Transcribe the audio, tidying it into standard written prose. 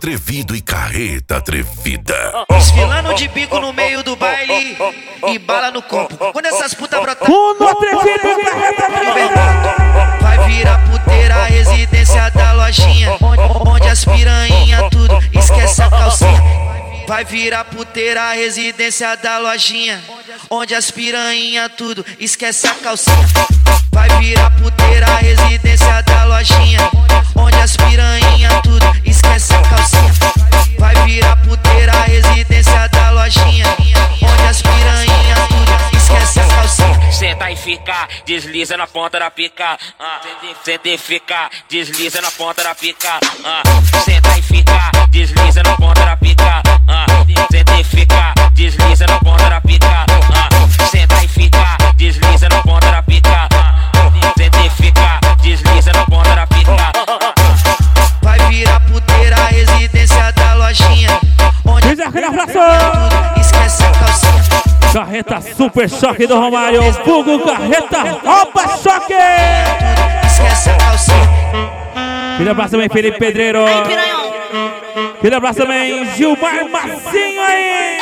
atrevido e carreta atrevida. Desfilando de bico no meio do baile e bala no copo. Quando essas putas brotam, Mundo atrevido e carreta atrevida. vai virar puteira a residência da lojinha, onde as piranha tudo esquece a calcinha. Vai virar puteira a residência da lojinha, onde as piranha tudo esquece a calcinha. Vai virar puteira a residência da lojinha, onde as piranha tudo esquece a calcinha. Vai virar puteira a residência da lojinha, onde as piranha tudo esquece a calcinha. Senta e fica, desliza na ponta da pica. Senta e fica, desliza na ponta da pica. Senta e fica, desliza na ponta da pica. Senta e fica, desliza na ponta da pica. Senta e fica, desliza na ponta da pica. Senta e fica, desliza na ponta da pica. Vai virar puteira a residência da lojinha, onde Diz aqui na fração. tudo esquece a calcinha. Carreta super choque do Romário. Fogo carreta rouba choque. Esquece a calcinha. Aquele abraço também, Felipe Pedreiro. Aquele abraço também, Gilmar Massinho aí.